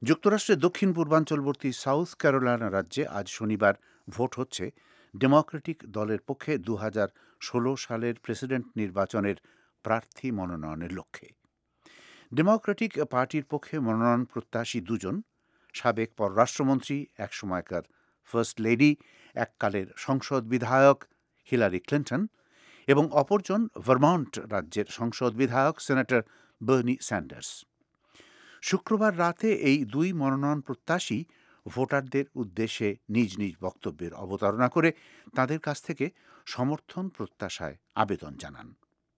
যুক্তরাষ্ট্রের দক্ষিণ পূর্বাঞ্চলবর্তী south Carolina রাজ্যে আজ শনিবার ভোট হচ্ছে ডেমোক্রেটিক দলের পক্ষে 2016 সালের প্রেসিডেন্ট নির্বাচনের প্রার্থী মনোনয়নের লক্ষ্যে। ডেমোক্রেটিক পার্টির পক্ষে মনোনয়ন প্রত্যাশী দুজন, সাবেক পররাষ্ট্রমন্ত্রী, একসময়কার ফার্স্ট লেডি, এককালের সংসদ বিধায়ক হিলারি ক্লিন্টন, এবং অপরজন ভারমন্ট রাজ্যের সংসদ বিধায়ক সেনেটর বার্নি স্যান্ডার্স। শুক্রবার রাতে এই দুই মনোনয়ন প্রত্যাশী ভোটারদের উদ্দেশ্যে নিজ নিজ বক্তব্যের অবতারণা করে তাদের কাছ থেকে সমর্থন প্রত্যাশায় আবেদন জানান।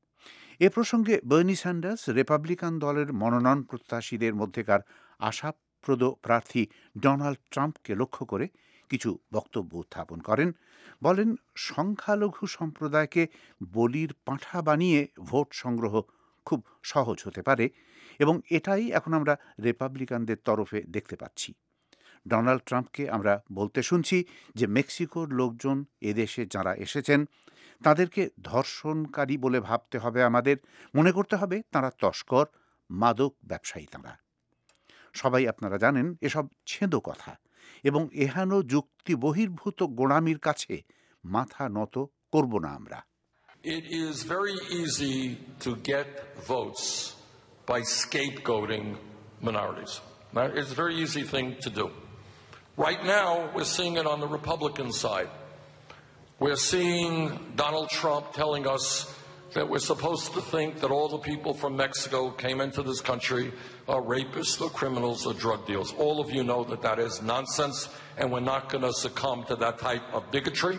এ প্রসঙ্গে বার্নি স্যান্ডার্স রিপাবলিকান দলের মনোনয়ন প্রত্যাশীদের মধ্যেকার আশাপ্রদ প্রার্থী ডোনাল্ড ট্রাম্পকে লক্ষ্য করে কিছু বক্তব্য উত্থাপন করেন। বলেন, সংখ্যালঘু সম্প্রদায়কে বলির পাঁঠা বানিয়ে ভোট সংগ্রহ খুব সহজ হতে পারে এবং এটাই এখন আমরা রিপাবলিকানদের তরফে দেখতে পাচ্ছি। ডোনাল্ড ট্রাম্পকে আমরা বলতে শুনছি যে মেক্সিকোর লোকজন এদেশে যারা এসেছেন তাদেরকে ধর্ষণকারী বলে ভাবতে হবে, আমাদের মনে করতে হবে তারা তস্কর, মাদক ব্যবসায়ী। তারা সবাই আপনারা জানেন এসব ছেঁদো কথা এবং এহেন যুক্তি বহির্ভূত গোঁড়ামির কাছে মাথা নত করব না আমরা। It is very easy to get votes by scapegoating minorities. It's a very easy thing to do. Right now, we're seeing it on the Republican side. We're seeing Donald Trump telling us that we're supposed to think that all the people from Mexico came into this country are rapists or criminals or drug dealers. All of you know that that is nonsense, and we're not going to succumb to that type of bigotry.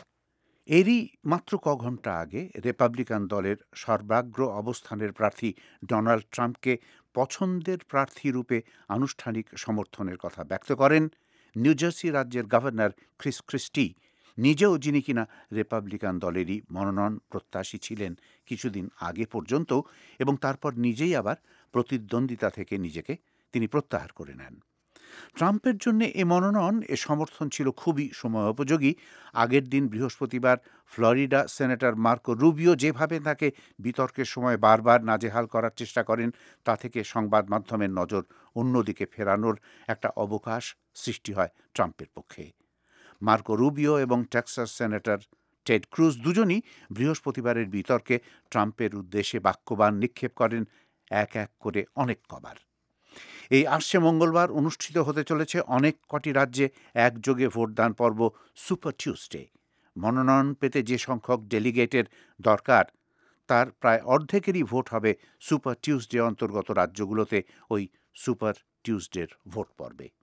এরই মাত্র ঘণ্টা আগে Republican দলের সর্বাগ্র অবস্থানের প্রার্থী Donald ট্রাম্পকে পছন্দের প্রার্থী রূপে আনুষ্ঠানিক সমর্থনের কথা ব্যক্ত করেন নিউ জার্সি রাজ্যের গভর্নর ক্রিস ক্রিস্টি, নিজেও যিনি কিনা রিপাবলিকান দলেরই মনোনয়ন প্রত্যাশী ছিলেন কিছুদিন আগে পর্যন্ত, এবং তারপর নিজেই আবার প্রতিদ্বন্দ্বিতা থেকে নিজেকে তিনি প্রত্যাহার করে নেন। ট্রাম্পের জন্য এ মনোনয়ন, এ সমর্থন ছিল খুবই সময়োপযোগী। আগের দিন বৃহস্পতিবার ফ্লোরিডা সেনেটর মার্কো রুবিও যেভাবে তাকে বিতর্কের সময় বারবার নাজেহাল করার চেষ্টা করেন, তা থেকে সংবাদ মাধ্যমের নজর অন্যদিকে ফেরানোর একটা অবকাশ সৃষ্টি হয় ট্রাম্পের পক্ষে। মার্কো রুবিও এবং টেক্সাস সেনেটর টেড ক্রুজ দুজনই বৃহস্পতিবারের বিতর্কে ট্রাম্পের উদ্দেশ্যে বাক্যবাণ নিক্ষেপ করেন এক এক করে অনেক কবার। এই আসছে মঙ্গলবার অনুষ্ঠিত হতে চলেছে অনেক কটি রাজ্যে একযোগে ভোটদান পর্ব সুপার টিউসডে। মনোনয়ন পেতে যে সংখ্যক ডেলিগেটের দরকার তার প্রায় অর্ধেকেরই ভোট হবে সুপার টিউসডে অন্তর্গত রাজ্যগুলোতে ওই সুপার টিউসডের ভোট পর্বে।